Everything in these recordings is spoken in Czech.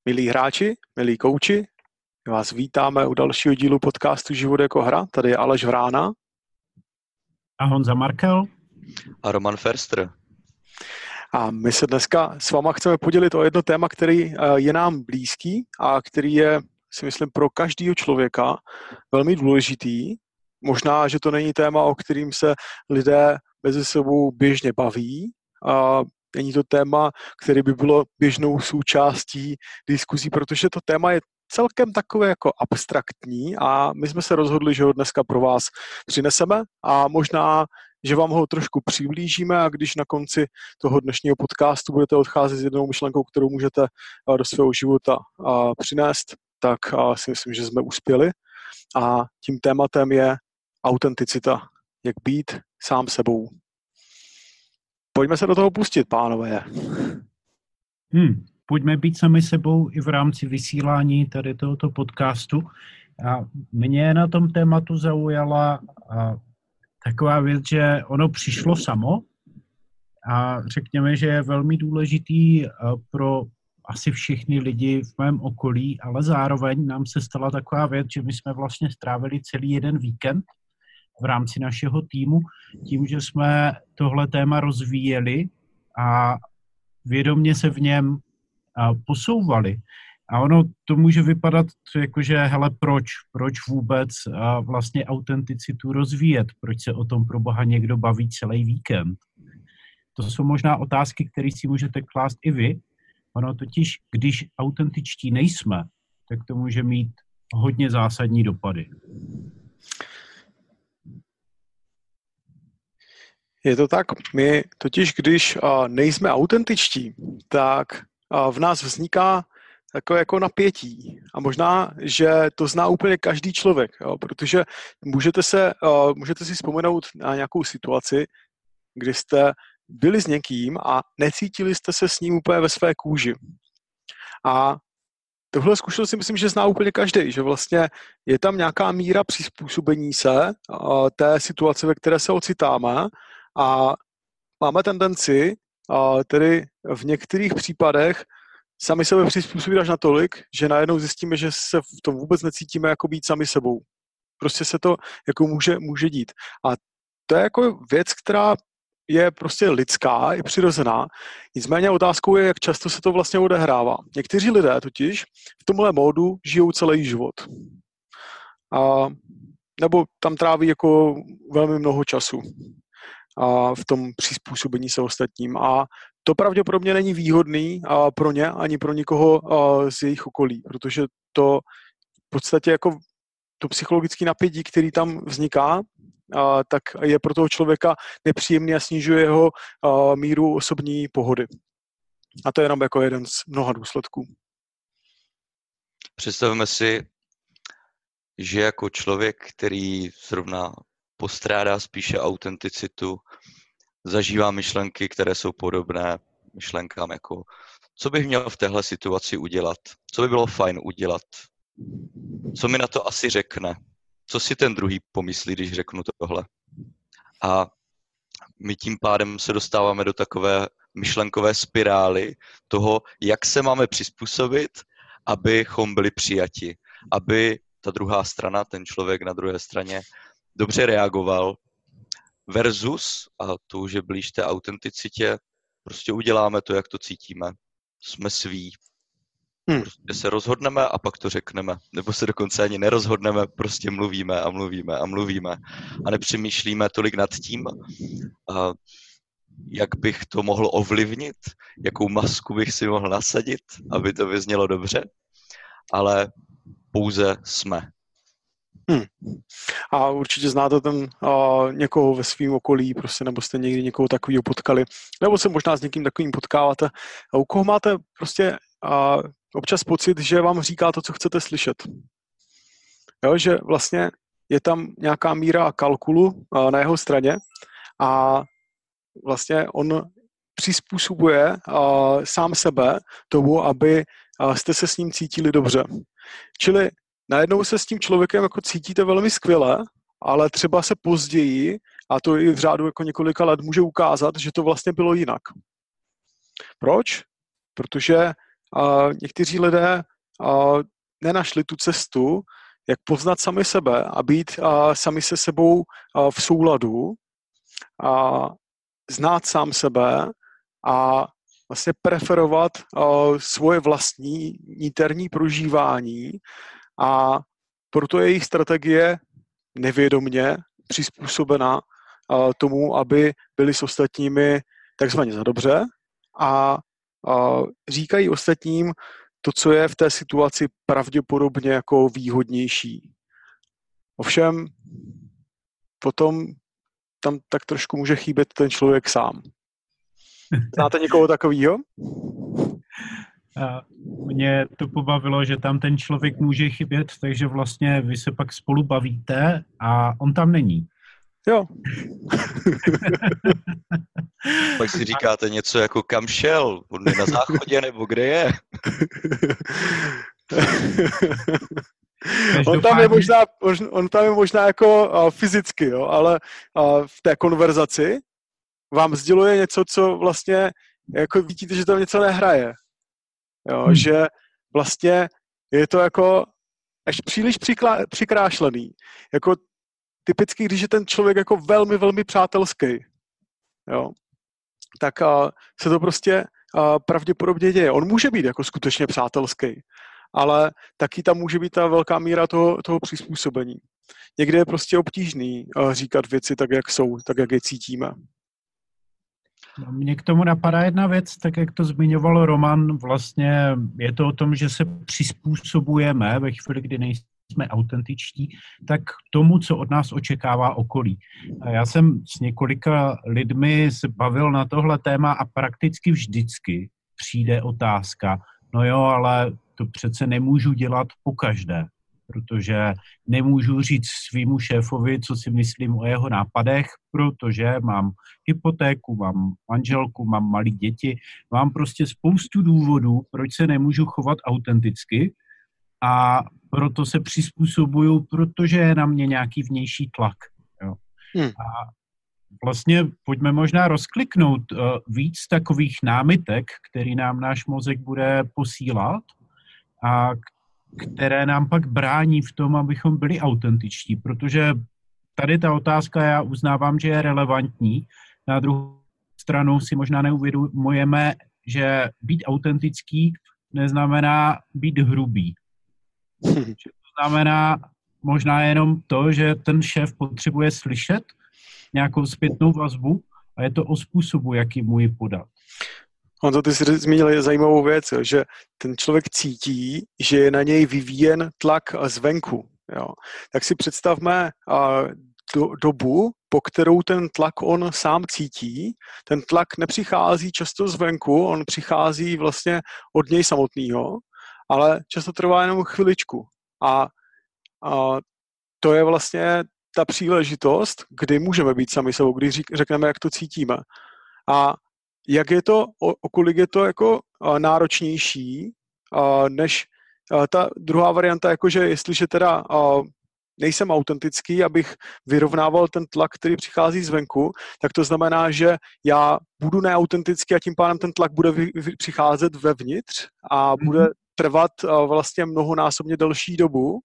Milí hráči, milí kouči, vás vítáme u dalšího dílu podcastu Život jako hra. Tady je Aleš Vrána. A Honza Markel. A Roman Ferster. A my se dneska s váma chceme podělit o jedno téma, který je nám blízký a který je, si myslím, pro každého člověka velmi důležitý. Možná, že to není téma, o kterým se lidé mezi sebou běžně baví. Není to téma, který by bylo běžnou součástí diskuzí, protože to téma je celkem takové jako abstraktní a my jsme se rozhodli, že ho dneska pro vás přineseme a možná, že vám ho trošku přiblížíme a když na konci toho dnešního podcastu budete odcházet s jednou myšlenkou, kterou můžete do svého života přinést, tak si myslím, že jsme uspěli. A tím tématem je autenticita, jak být sám sebou. Pojďme se do toho pustit, pánové. Pojďme být sami sebou i v rámci vysílání tady tohoto podcastu. A mě na tom tématu zaujala taková věc, že ono přišlo samo a řekněme, že je velmi důležitý pro asi všechny lidi v mém okolí, ale zároveň nám se stala taková věc, že my jsme vlastně strávili celý jeden víkend v rámci našeho týmu tím, že jsme tohle téma rozvíjeli a vědomě se v něm posouvali. A ono to může vypadat jakože, hele, proč vůbec vlastně autenticitu rozvíjet? Proč se o tom pro boha někdo baví celý víkend? To jsou možná otázky, které si můžete klást i vy. Ono totiž, když autentičtí nejsme, tak to může mít hodně zásadní dopady. Je to tak. My totiž, když nejsme autentičtí, tak v nás vzniká takové jako napětí. A možná, že to zná úplně každý člověk, jo? Protože můžete si vzpomenout na nějakou situaci, kdy jste byli s někým a necítili jste se s ním úplně ve své kůži. A tohle zkušenost si myslím, že zná úplně každý, že vlastně je tam nějaká míra přizpůsobení se té situace, ve které se ocitáme a máme tendenci tedy v některých případech sami sebe přizpůsobit až natolik, že najednou zjistíme, že se v tom vůbec necítíme jako být sami sebou. Prostě se to jako může dít. A to je jako věc, která je prostě lidská, je přirozená. Nicméně otázkou je, jak často se to vlastně odehrává. Někteří lidé totiž v tomhle módu žijou celý život. Nebo tam tráví jako velmi mnoho času v tom přizpůsobení se ostatním. A to pravděpodobně není výhodný pro ně ani pro nikoho z jejich okolí, protože to v podstatě jako to psychologické napětí, který tam vzniká, tak je pro toho člověka nepříjemný a snižuje jeho míru osobní pohody. A to je jenom jako jeden z mnoha důsledků. Představme si, že jako člověk, který zrovna postrádá spíše autenticitu, zažívá myšlenky, které jsou podobné myšlenkám jako co bych měl v téhle situaci udělat, co by bylo fajn udělat, co mi na to asi řekne, co si ten druhý pomyslí, když řeknu tohle. A my tím pádem se dostáváme do takové myšlenkové spirály toho, jak se máme přizpůsobit, abychom byli přijati, aby ta druhá strana, ten člověk na druhé straně dobře reagoval versus, a to už je blíž té autenticitě, prostě uděláme to, jak to cítíme. Jsme sví. Prostě se rozhodneme a pak to řekneme. Nebo se dokonce ani nerozhodneme, prostě mluvíme a mluvíme a mluvíme. A nepřemýšlíme tolik nad tím, jak bych to mohl ovlivnit, jakou masku bych si mohl nasadit, aby to vyznělo dobře, ale pouze jsme. A určitě znáte někoho ve svém okolí, prostě, nebo jste někdy někoho takového potkali, nebo se možná s někým takovým potkáváte, a u koho máte prostě občas pocit, že vám říká to, co chcete slyšet. Jo, že vlastně je tam nějaká míra kalkulu na jeho straně a vlastně on přizpůsobuje sám sebe tomu, aby jste se s ním cítili dobře. Čili najednou se s tím člověkem jako cítíte velmi skvěle, ale třeba se později, a to i v řádu jako několika let, může ukázat, že to vlastně bylo jinak. Proč? Protože někteří lidé nenašli tu cestu, jak poznat sami sebe a být sami se sebou v souladu, znát sám sebe a vlastně preferovat svoje vlastní niterní prožívání, a proto je jejich strategie nevědomně přizpůsobena tomu, aby byli s ostatními takzvaně za dobře, a říkají ostatním to, co je v té situaci pravděpodobně jako výhodnější. Ovšem potom tam tak trošku může chybět ten člověk sám. Znáte někoho takového? Mě to pobavilo, že tam ten člověk může chybět, takže vlastně vy se pak spolu bavíte a on tam není. Jo. Pak si říkáte něco jako kam šel? On je na záchodě nebo kde je? On tam je možná jako fyzicky, jo, ale v té konverzaci vám sděluje něco, co vlastně jako vidíte, že tam něco nehraje. Jo, že vlastně je to jako až příliš přikrášlený. Jako typicky, když je ten člověk jako velmi, velmi přátelský, jo, tak se to prostě pravděpodobně děje. On může být jako skutečně přátelský, ale taky tam může být ta velká míra toho přizpůsobení. Někdy je prostě obtížný říkat věci tak, jak jsou, tak, jak je cítíme. No, mně k tomu napadá jedna věc, tak jak to zmiňoval Roman, vlastně je to o tom, že se přizpůsobujeme ve chvíli, kdy nejsme autentičtí, tak tomu, co od nás očekává okolí. A já jsem s několika lidmi se bavil na tohle téma a prakticky vždycky přijde otázka, no jo, ale to přece nemůžu dělat pokaždé, protože nemůžu říct svýmu šéfovi, co si myslím o jeho nápadech, protože mám hypotéku, mám manželku, mám malé děti, mám prostě spoustu důvodů, proč se nemůžu chovat autenticky, a proto se přizpůsobuju, protože je na mě nějaký vnější tlak. Jo. A vlastně pojďme možná rozkliknout víc takových námitek, který nám náš mozek bude posílat a které nám pak brání v tom, abychom byli autentičtí, protože tady ta otázka, já uznávám, že je relevantní. Na druhou stranu si možná neuvědomujeme, že být autentický neznamená být hrubý. To znamená možná jenom to, že ten šéf potřebuje slyšet nějakou zpětnou vazbu a je to o způsobu, jaký mu ji podat. Honzo, ty jsi zmínil zajímavou věc, jo, že ten člověk cítí, že je na něj vyvíjen tlak zvenku. Jo. Tak si představme dobu, po kterou ten tlak on sám cítí. Ten tlak nepřichází často zvenku, on přichází vlastně od něj samotného, ale často trvá jenom chviličku. A to je vlastně ta příležitost, kdy můžeme být sami sebou, když řekneme, jak to cítíme. A jak je to, okolik je to jako náročnější, než ta druhá varianta, jakože jestliže teda nejsem autentický, abych vyrovnával ten tlak, který přichází zvenku, tak to znamená, že já budu neautentický a tím pádem ten tlak bude přicházet vevnitř a bude trvat vlastně mnohonásobně delší dobu.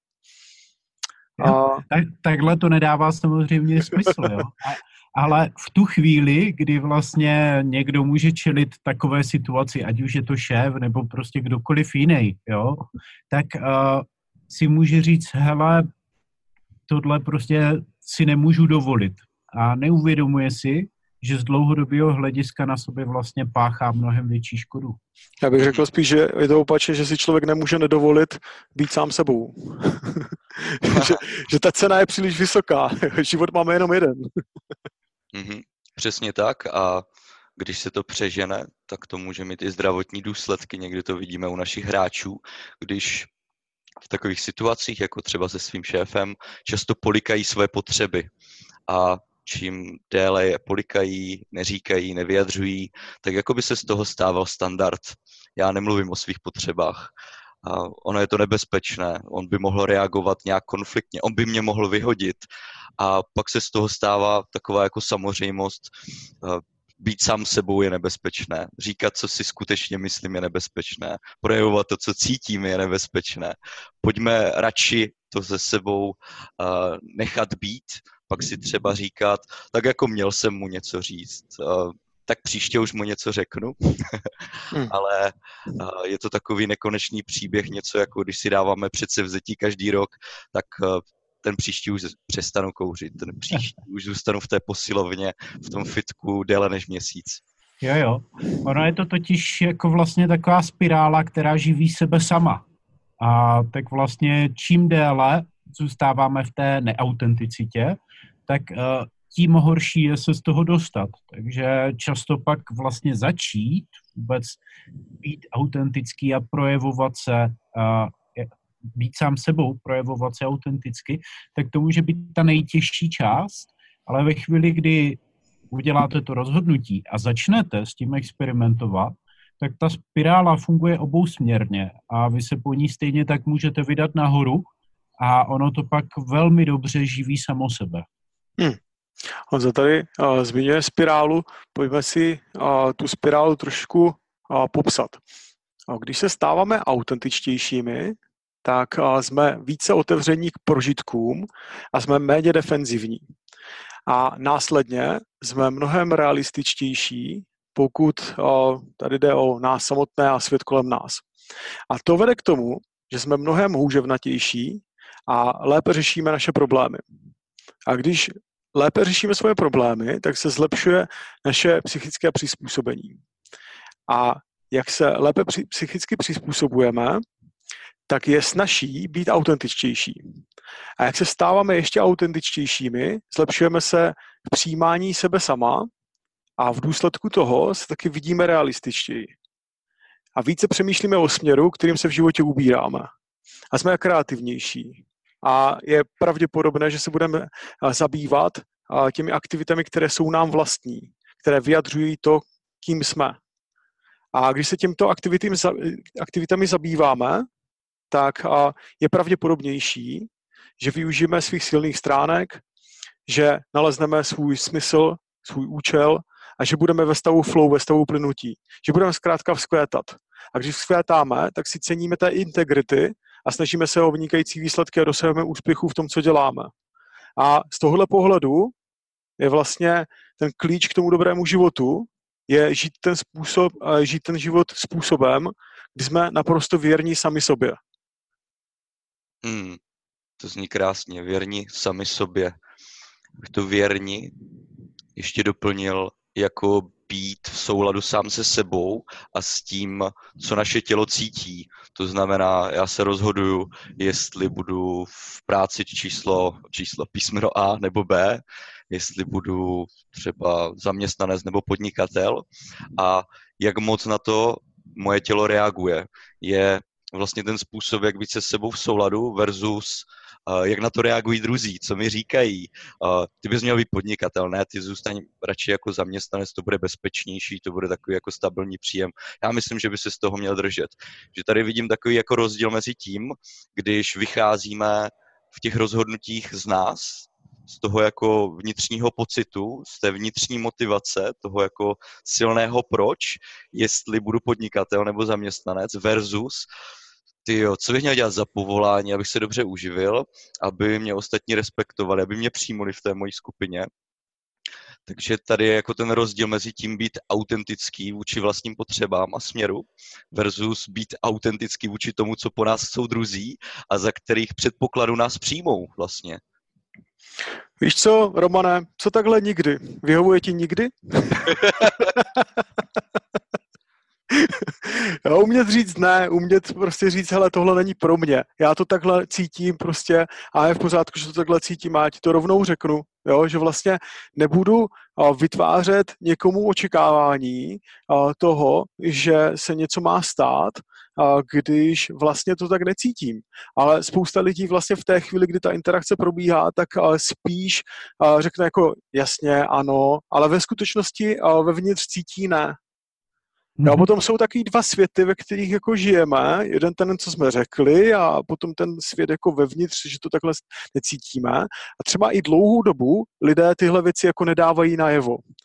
Takhle to nedává samozřejmě smysl, jo. Ale v tu chvíli, kdy vlastně někdo může čelit takové situaci, ať už je to šéf nebo prostě kdokoliv jiný, jo, tak si může říct, hele, tohle prostě si nemůžu dovolit. A neuvědomuje si, že z dlouhodobého hlediska na sobě vlastně páchá mnohem větší škodu. Já bych řekl spíš, že je to opačně, že si člověk nemůže nedovolit být sám sebou. že ta cena je příliš vysoká. Život máme jenom jeden. Přesně tak, a když se to přežene, tak to může mít i zdravotní důsledky. Někdy to vidíme u našich hráčů, když v takových situacích, jako třeba se svým šéfem, často polikají své potřeby. A čím déle je polikají, neříkají, nevyjadřují, tak jako by se z toho stával standard. Já nemluvím o svých potřebách. A ono je to nebezpečné. On by mohl reagovat nějak konfliktně, on by mě mohl vyhodit. A pak se z toho stává taková jako samozřejmost. být sám sebou je nebezpečné, říkat, co si skutečně myslím, je nebezpečné, projevovat to, co cítím, je nebezpečné. Pojďme radši to se sebou nechat být, pak si třeba říkat, tak jako měl jsem mu něco říct, tak příště už mu něco řeknu, ale je to takový nekonečný příběh, něco jako když si dáváme předsevzetí každý rok, tak ten příští už přestanu kouřit, ten příští už zůstanu v té posilovně, v tom fitku déle než měsíc. Jo. Ono je to totiž jako vlastně taková spirála, která živí sebe sama. A tak vlastně čím déle zůstáváme v té neautenticitě, tak tím horší je se z toho dostat. Takže často pak vlastně začít vůbec být autentický a projevovat se, být sám sebou, projevovat se autenticky, tak to může být ta nejtěžší část, ale ve chvíli, kdy uděláte to rozhodnutí a začnete s tím experimentovat, tak ta spirála funguje obousměrně a vy se po ní stejně tak můžete vydat nahoru a ono to pak velmi dobře živí samo sebe. Honza tady zmiňuje spirálu, pojďme si tu spirálu trošku popsat. Když se stáváme autentičtějšími, tak jsme více otevření k prožitkům a jsme méně defenzivní. A následně jsme mnohem realističtější, pokud tady jde o nás samotné a svět kolem nás. A to vede k tomu, že jsme mnohem houževnatější a lépe řešíme naše problémy. A když lépe řešíme svoje problémy, tak se zlepšuje naše psychické přizpůsobení. A jak se lépe psychicky přizpůsobujeme, tak je snazší být autentičtější. A jak se stáváme ještě autentičtějšími, zlepšujeme se v přijímání sebe sama a v důsledku toho se taky vidíme realističtěji. A více přemýšlíme o směru, kterým se v životě ubíráme. A jsme kreativnější. A je pravděpodobné, že se budeme zabývat těmi aktivitami, které jsou nám vlastní, které vyjadřují to, kým jsme. A když se těmto aktivitami zabýváme, tak je pravděpodobnější, že využijeme svých silných stránek, že nalezneme svůj smysl, svůj účel a že budeme ve stavu flow, ve stavu plynutí. Že budeme zkrátka vzkvétat. A když vzkvétáme, tak si ceníme té integrity a snažíme se o vynikající výsledky a dosahujeme úspěchu v tom, co děláme. A z tohohle pohledu je vlastně ten klíč k tomu dobrému životu, je žít ten život způsobem, kdy jsme naprosto věrní sami sobě. To zní krásně, věrní sami sobě. To věrní ještě doplnil jako být v souladu sám se sebou a s tím, co naše tělo cítí. To znamená, já se rozhoduju, jestli budu v práci číslo písmeno A nebo B, jestli budu třeba zaměstnanec nebo podnikatel a jak moc na to moje tělo reaguje. Je vlastně ten způsob, jak být se sebou v souladu versus jak na to reagují druzí, co mi říkají. Ty bys měl být podnikatel, ne, ty zůstaň radši jako zaměstnanec, to bude bezpečnější, to bude takový jako stabilní příjem. Já myslím, že by se z toho měl držet. Že tady vidím takový jako rozdíl mezi tím, když vycházíme v těch rozhodnutích z nás, z toho jako vnitřního pocitu, z té vnitřní motivace, toho jako silného proč, jestli budu podnikatel nebo zaměstnanec versus co bych měl dělat za povolání, abych se dobře uživil, aby mě ostatní respektovali, aby mě přijmuli v té mojí skupině. Takže tady je jako ten rozdíl mezi tím být autentický vůči vlastním potřebám a směru versus být autentický vůči tomu, co po nás jsou druzí a za kterých předpokladu nás přijmou vlastně. Víš co, Romane, co takhle nikdy? Vyhovuje ti nikdy? Umět říct ne, umět prostě říct, hele, tohle není pro mě. Já to takhle cítím prostě a je v pořádku, že to takhle cítím a já ti to rovnou řeknu, jo, že vlastně nebudu vytvářet někomu očekávání toho, že se něco má stát, když vlastně to tak necítím. Ale spousta lidí vlastně v té chvíli, kdy ta interakce probíhá, tak spíš řekne jako jasně, ano, ale ve skutečnosti vevnitř cítí ne. A potom jsou takový dva světy, ve kterých jako žijeme. Jeden ten, co jsme řekli, a potom ten svět jako vevnitř, že to takhle necítíme. A třeba i dlouhou dobu lidé tyhle věci jako nedávají najevo.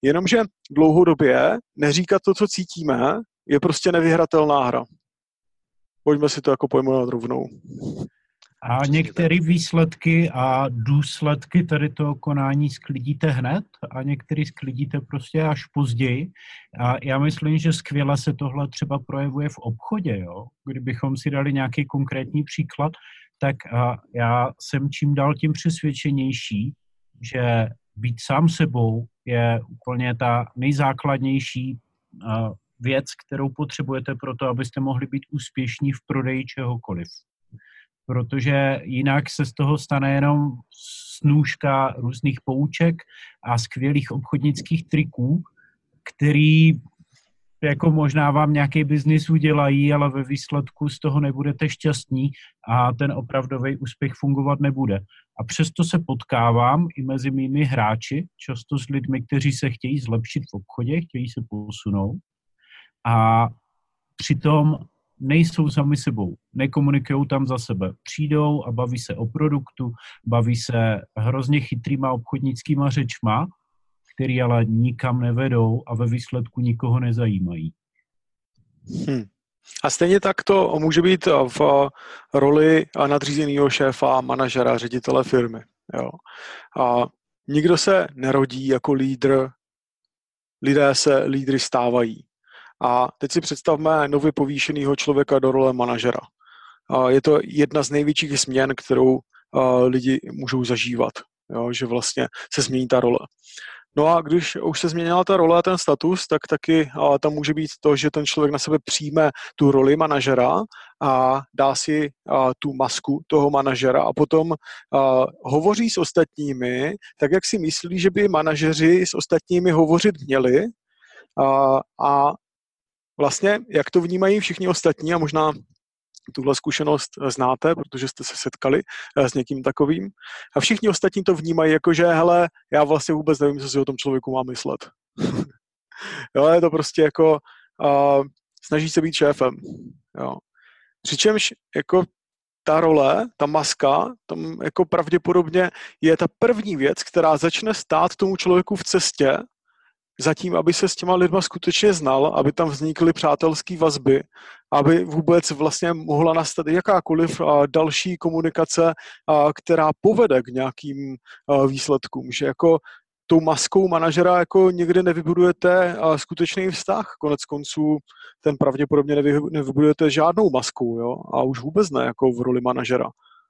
Jenomže dlouhodobě neříkat to, co cítíme, je prostě nevyhratelná hra. Pojďme si to jako pojmenovat rovnou. A některé výsledky a důsledky tady toho konání sklidíte hned a některý sklidíte prostě až později. A já myslím, že skvěle se tohle třeba projevuje v obchodě. Jo? Kdybychom si dali nějaký konkrétní příklad, tak já jsem čím dál tím přesvědčenější, že být sám sebou je úplně ta nejzákladnější věc, kterou potřebujete pro to, abyste mohli být úspěšní v prodeji čehokoliv. Protože jinak se z toho stane jenom snůška různých pouček a skvělých obchodnických triků, který jako možná vám nějaký biznis udělají, ale ve výsledku z toho nebudete šťastní a ten opravdový úspěch fungovat nebude. A přesto se potkávám i mezi mými hráči, často s lidmi, kteří se chtějí zlepšit v obchodě, chtějí se posunout a přitom nejsou sami sebou, nekomunikují tam za sebe. Přijdou a baví se o produktu, baví se hrozně chytrýma obchodnickýma řečma, který ale nikam nevedou a ve výsledku nikoho nezajímají. A stejně tak to může být v roli nadřízeného šéfa, manažera, ředitele firmy. Jo. A nikdo se nerodí jako lídr, lidé se lídry stávají. A teď si představme nově povýšenýho člověka do role manažera. Je to jedna z největších změn, kterou lidi můžou zažívat, jo, že vlastně se změní ta role. No a když už se změnila ta role a ten status, tak taky tam může být to, že ten člověk na sebe přijme tu roli manažera a dá si tu masku toho manažera a potom hovoří s ostatními, tak jak si myslí, že by manažeři s ostatními hovořit měli a vlastně, jak to vnímají všichni ostatní, a možná tuhle zkušenost znáte, protože jste se setkali s někým takovým, a všichni ostatní to vnímají jako, že hele, já vlastně vůbec nevím, co si o tom člověku mám myslet. Jo, je to prostě jako snaží se být šéfem. Jo. Přičemž jako ta role, ta maska, tam jako pravděpodobně je ta první věc, která začne stát tomu člověku v cestě, zatím, aby se s těma lidma skutečně znal, aby tam vznikly přátelské vazby, aby vůbec vlastně mohla nastat jakákoliv další komunikace, která povede k nějakým výsledkům. Že jako tou maskou manažera jako někde nevybudujete skutečný vztah. Konec konců ten pravděpodobně nevybudujete žádnou maskou, jo? A už vůbec ne jako v roli manažera.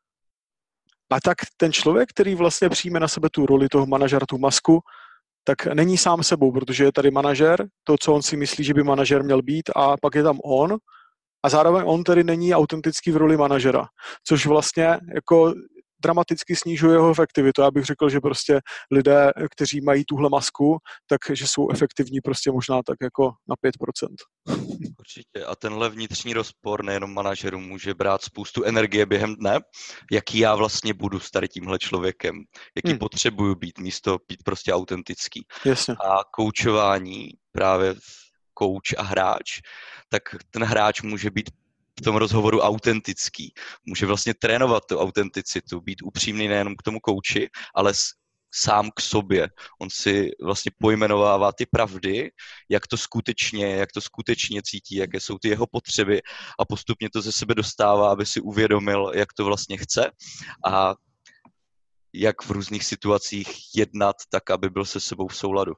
A tak ten člověk, který vlastně přijme na sebe tu roli toho manažera, tu masku, tak není sám sebou, protože je tady manažer, to, co on si myslí, že by manažer měl být, a pak je tam on a zároveň on tedy není autentický v roli manažera, což vlastně jako dramaticky snižuje jeho efektivitu. Já bych řekl, že prostě lidé, kteří mají tuhle masku, takže jsou efektivní prostě možná tak jako na 5%. Určitě. A tenhle vnitřní rozpor nejenom manažerů může brát spoustu energie během dne, jaký já vlastně budu s tady tímhle člověkem, jaký potřebuju být, místo být prostě autentický. Jasně. A koučování, právě kouč a hráč, tak ten hráč může být v tom rozhovoru autentický. Může vlastně trénovat tu autenticitu, být upřímný nejenom k tomu kouči, ale sám k sobě. On si vlastně pojmenovává ty pravdy, jak to skutečně cítí, jaké jsou ty jeho potřeby a postupně to ze sebe dostává, aby si uvědomil, jak to vlastně chce a jak v různých situacích jednat tak, aby byl se sebou v souladu.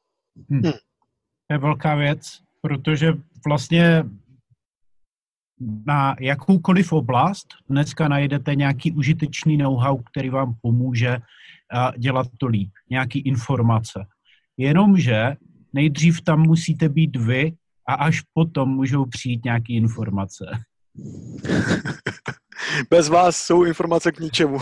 To je velká věc, protože vlastně na jakoukoliv oblast dneska najdete nějaký užitečný know-how, který vám pomůže dělat to líp, nějaký informace. Jenomže nejdřív tam musíte být vy a až potom můžou přijít nějaké informace. Bez vás jsou informace k ničemu.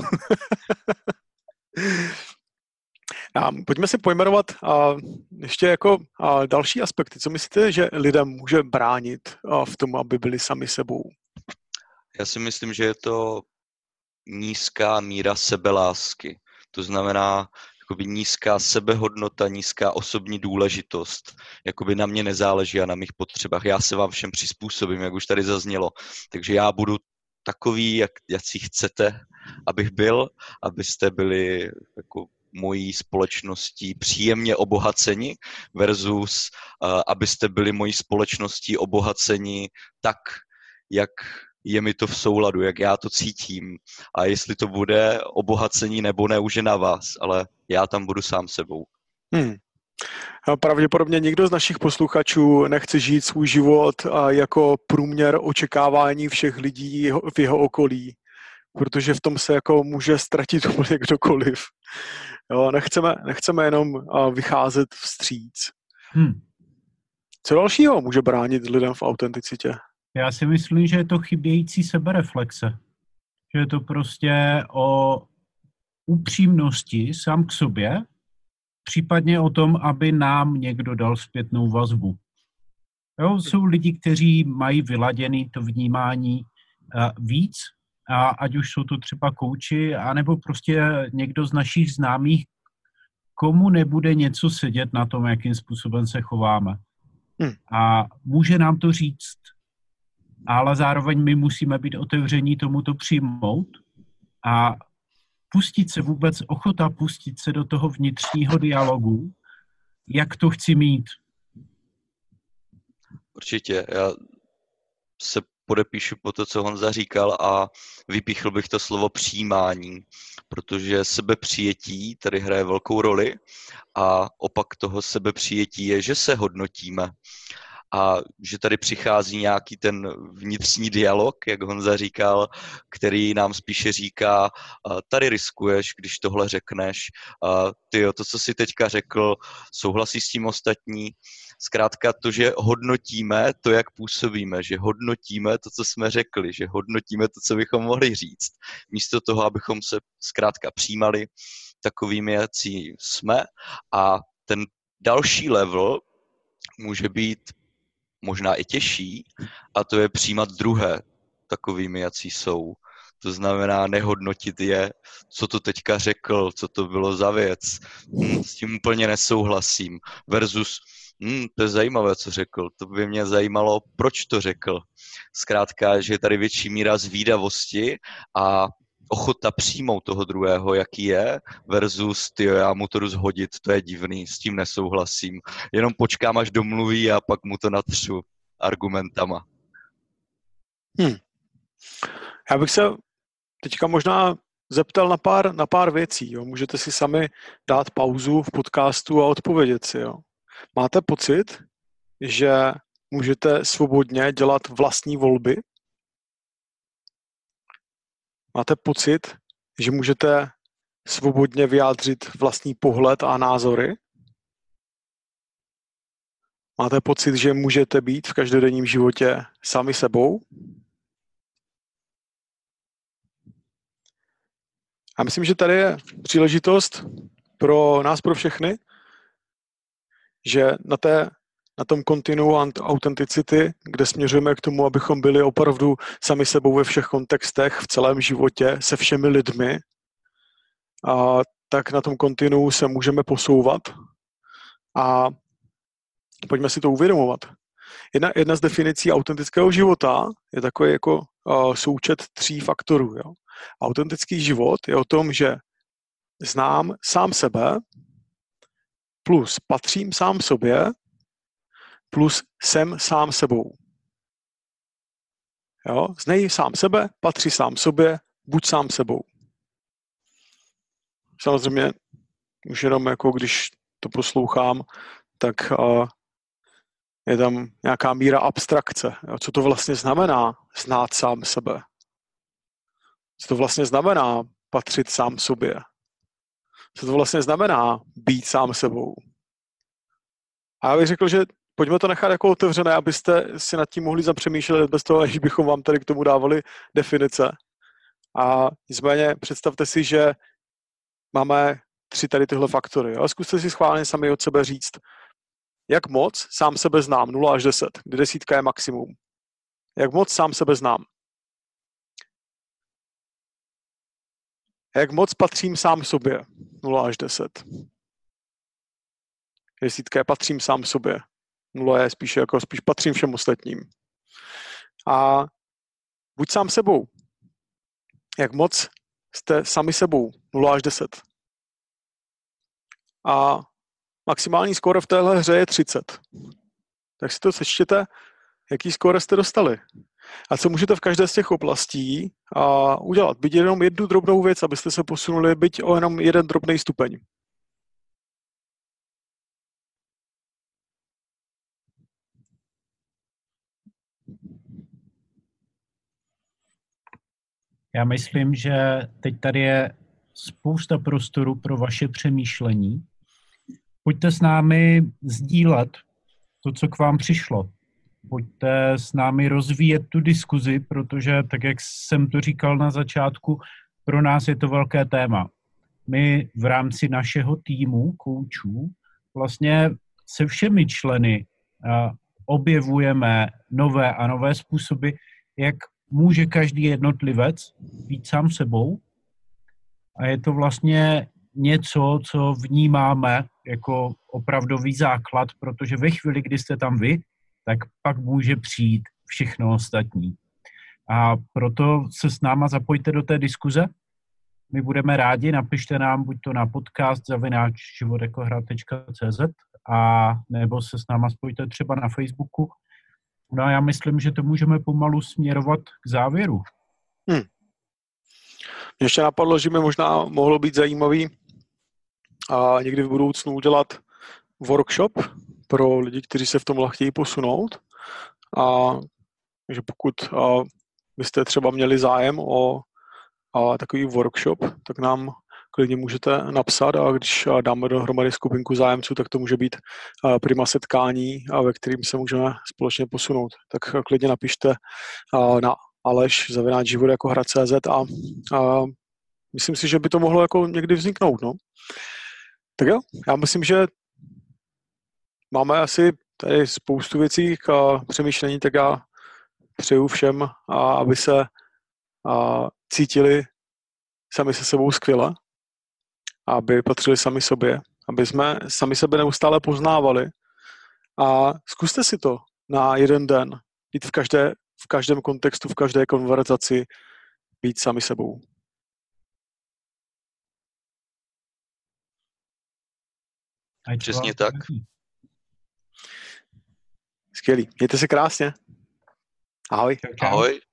Pojďme si pojmenovat ještě jako další aspekty. Co myslíte, že lidem může bránit v tom, aby byli sami sebou? Já si myslím, že je to nízká míra sebelásky. To znamená jakoby nízká sebehodnota, nízká osobní důležitost. Jakoby na mě nezáleží a na mých potřebách. Já se vám všem přizpůsobím, jak už tady zaznělo. Takže já budu takový, jak si chcete, abych byl, abyste byli jako mojí společností příjemně obohaceni versus abyste byli mojí společností obohaceni tak, jak je mi to v souladu, jak já to cítím. A jestli to bude obohacení nebo ne, už je na vás, ale já tam budu sám sebou. A pravděpodobně nikdo z našich posluchačů nechce žít svůj život jako průměr očekávání všech lidí v jeho okolí, protože v tom se jako může ztratit úplně kdokoliv. Jo, nechceme jenom vycházet vstříc. Co dalšího může bránit lidem v autenticitě? Já si myslím, že je to chybějící sebereflexe. Že je to prostě o upřímnosti sám k sobě, případně o tom, aby nám někdo dal zpětnou vazbu. Jo, jsou lidi, kteří mají vyladěný to vnímání víc, a ať už jsou to třeba kouči, anebo prostě někdo z našich známých, komu nebude něco sedět na tom, jakým způsobem se chováme. A může nám to říct, ale zároveň my musíme být otevření tomuto přijmout a pustit se do toho vnitřního dialogu, jak to chci mít. Určitě. Já se podepíšu po to, co Honza říkal a vypíchl bych to slovo přijímání, protože sebepřijetí tady hraje velkou roli a opak toho sebepřijetí je, že se hodnotíme a že tady přichází nějaký ten vnitřní dialog, jak Honza říkal, který nám spíše říká, tady riskuješ, když tohle řekneš, tyjo, to, co jsi teďka řekl, souhlasí s tím ostatní. Zkrátka to, že hodnotíme to, jak působíme, že hodnotíme to, co jsme řekli, že hodnotíme to, co bychom mohli říct. Místo toho, abychom se zkrátka přijímali takovými, jací jsme. A ten další level může být možná i těžší, a to je přijímat druhé takovými, jací jsou. To znamená nehodnotit je, co to teďka řekl, co to bylo za věc. S tím úplně nesouhlasím. Versus, to je zajímavé, co řekl. To by mě zajímalo, proč to řekl. Zkrátka, že je tady větší míra zvídavosti a ochota přijmout toho druhého, jaký je, versus, tyjo, já mu to jdu zhodit, to je divný, s tím nesouhlasím. Jenom počkám, až domluví a pak mu to natřu argumentama. Já bych se teďka možná zeptal na pár věcí. Jo. Můžete si sami dát pauzu v podcastu a odpovědět si. Jo. Máte pocit, že můžete svobodně dělat vlastní volby? Máte pocit, že můžete svobodně vyjádřit vlastní pohled a názory? Máte pocit, že můžete být v každodenním životě sami sebou? A myslím, že tady je příležitost pro nás, pro všechny, že na tom kontinuu autenticity, kde směřujeme k tomu, abychom byli opravdu sami sebou ve všech kontextech, v celém životě, se všemi lidmi, a tak na tom kontinuu se můžeme posouvat a pojďme si to uvědomovat. Jedna z definicí autentického života je takový jako součet 3 faktorů. Jo. Autentický život je o tom, že znám sám sebe, plus patřím sám sobě, plus jsem sám sebou. Jo? Znej sám sebe, patří sám sobě, buď sám sebou. Samozřejmě už jenom jako když to poslouchám, tak je tam nějaká míra abstrakce. Jo? Co to vlastně znamená znát sám sebe? Co to vlastně znamená patřit sám sobě? Co to vlastně znamená být sám sebou? A já bych řekl, že pojďme to nechat jako otevřené, abyste si nad tím mohli zapřemýšlet bez toho, aniž bychom vám tady k tomu dávali definice. A nicméně představte si, že máme 3 tady tyhle faktory. Ale zkuste si schválně sami od sebe říct, jak moc sám sebe znám, 0 až 10, kde 10 je maximum. Jak moc sám sebe znám. Jak moc patřím sám sobě, 0 až 10. 10 je patřím sám sobě. 0 je spíš patřím všem ostatním. A buď sám sebou. Jak moc jste sami sebou? 0 až 10. a maximální skóre v téhle hře je 30. Tak si to sečtěte, jaký skóre jste dostali. A co můžete v každé z těch oblastí udělat. Byť jenom jednu drobnou věc, abyste se posunuli, byť o jenom jeden drobný stupeň. Já myslím, že teď tady je spousta prostoru pro vaše přemýšlení. Pojďte s námi sdílet to, co k vám přišlo. Pojďte s námi rozvíjet tu diskuzi, protože, tak jak jsem to říkal na začátku, pro nás je to velké téma. My v rámci našeho týmu koučů vlastně se všemi členy objevujeme nové a nové způsoby, jak může každý jednotlivec být sám sebou. A je to vlastně něco, co vnímáme jako opravdový základ, protože ve chvíli, kdy jste tam vy, tak pak může přijít všechno ostatní. A proto se s náma zapojte do té diskuze. My budeme rádi, napište nám buď to na podcast@životekohra.cz a nebo se s náma spojte třeba na Facebooku. No a já myslím, že to můžeme pomalu směrovat k závěru. Ještě napadlo, že by možná mohlo být zajímavý a někdy v budoucnu udělat workshop pro lidi, kteří se v tomhle chtějí posunout. Takže pokud byste třeba měli zájem o takový workshop, tak nám klidně můžete napsat a když dáme dohromady skupinku zájemců, tak to může být prima setkání, ve kterým se můžeme společně posunout. Tak klidně napište na aleš@život-jako-hra.cz a myslím si, že by to mohlo jako někdy vzniknout. No. Tak jo, já myslím, že máme asi tady spoustu věcí k přemýšlení, tak já přeju všem, aby se cítili sami se sebou skvěle, aby patřili sami sobě, aby jsme sami sebe neustále poznávali. A zkuste si to na jeden den, jít v každém kontextu, v každé konverzaci, být sami sebou. Přesně tak. Skvělý. Mějte se krásně. Ahoj. Čau. Ahoj.